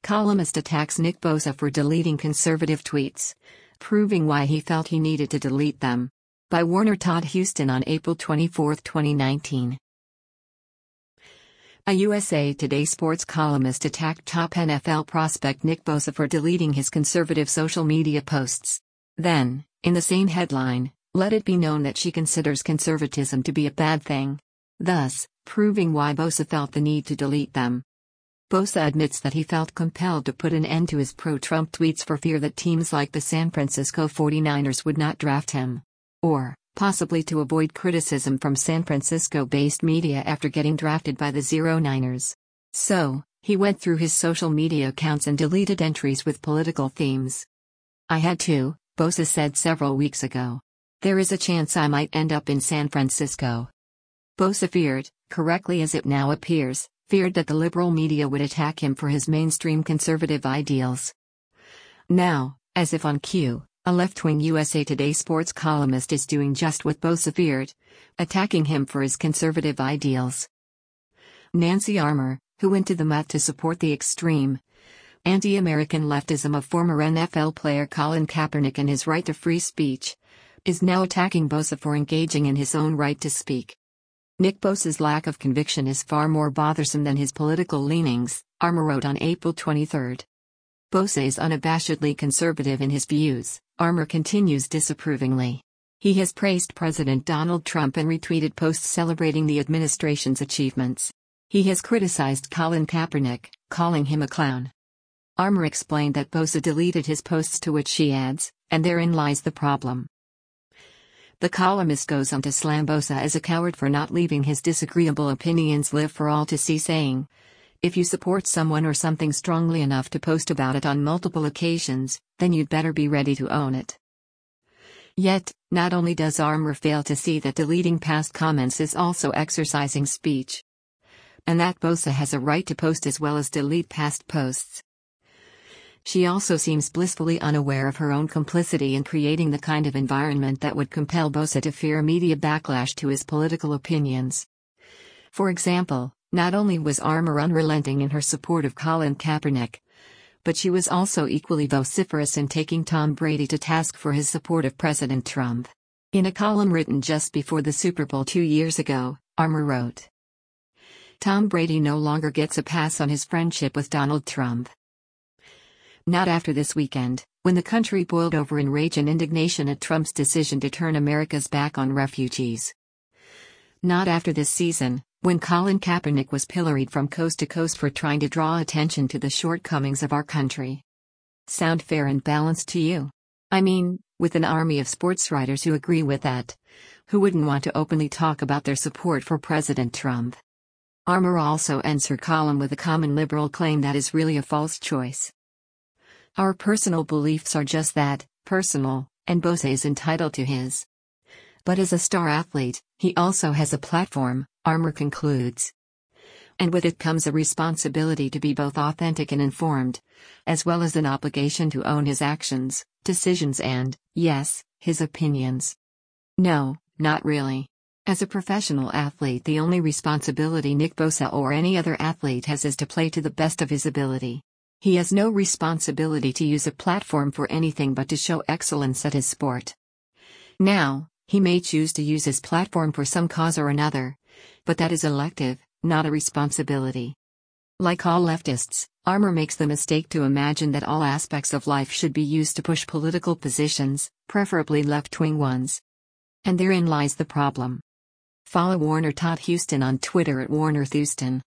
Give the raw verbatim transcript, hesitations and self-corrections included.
Columnist attacks Nick Bosa for deleting conservative tweets, proving why he felt he needed to delete them. By Warner Todd Huston on April twenty-fourth, twenty nineteen. A U S A Today sports columnist attacked top N F L prospect Nick Bosa for deleting his conservative social media posts. Then, in the same headline, let it be known that she considers conservatism to be a bad thing. Thus, proving why Bosa felt the need to delete them. Bosa admits that he felt compelled to put an end to his pro-Trump tweets for fear that teams like the San Francisco forty-niners would not draft him. Or, possibly to avoid criticism from San Francisco-based media after getting drafted by the Zero Niners. So, he went through his social media accounts and deleted entries with political themes. "I had to," Bosa said several weeks ago. "There is a chance I might end up in San Francisco." Bosa feared, correctly as it now appears, feared that the liberal media would attack him for his mainstream conservative ideals. Now, as if on cue, a left-wing U S A Today sports columnist is doing just what Bosa feared, attacking him for his conservative ideals. Nancy Armour, who went to the mat to support the extreme, anti-American leftism of former N F L player Colin Kaepernick and his right to free speech, is now attacking Bosa for engaging in his own right to speak. Nick Bosa's lack of conviction is far more bothersome than his political leanings, Armour wrote on April twenty-third. Bosa is unabashedly conservative in his views, Armour continues disapprovingly. He has praised President Donald Trump and retweeted posts celebrating the administration's achievements. He has criticized Colin Kaepernick, calling him a clown. Armour explained that Bosa deleted his posts, to which she adds, "And therein lies the problem." The columnist goes on to slam Bosa as a coward for not leaving his disagreeable opinions live for all to see, saying, "If you support someone or something strongly enough to post about it on multiple occasions, then you'd better be ready to own it." Yet, not only does Armour fail to see that deleting past comments is also exercising speech, and that Bosa has a right to post as well as delete past posts, she also seems blissfully unaware of her own complicity in creating the kind of environment that would compel Bosa to fear media backlash to his political opinions. For example, not only was Armour unrelenting in her support of Colin Kaepernick, but she was also equally vociferous in taking Tom Brady to task for his support of President Trump. In a column written just before the Super Bowl two years ago, Armour wrote, "Tom Brady no longer gets a pass on his friendship with Donald Trump. Not after this weekend, when the country boiled over in rage and indignation at Trump's decision to turn America's back on refugees. Not after this season, when Colin Kaepernick was pilloried from coast to coast for trying to draw attention to the shortcomings of our country. Sound fair and balanced to you? I mean, with an army of sports writers who agree with that, who wouldn't want to openly talk about their support for President Trump?" Armour also ends her column with a common liberal claim that is really a false choice. "Our personal beliefs are just that, personal, and Bosa is entitled to his. But as a star athlete, he also has a platform," Armour concludes. "And with it comes a responsibility to be both authentic and informed, as well as an obligation to own his actions, decisions and, yes, his opinions." No, not really. As a professional athlete, the only responsibility Nick Bosa or any other athlete has is to play to the best of his ability. He has no responsibility to use a platform for anything but to show excellence at his sport. Now, he may choose to use his platform for some cause or another, but that is elective, not a responsibility. Like all leftists, Armour makes the mistake to imagine that all aspects of life should be used to push political positions, preferably left-wing ones. And therein lies the problem. Follow Warner Todd Huston on Twitter at Warner Thuston.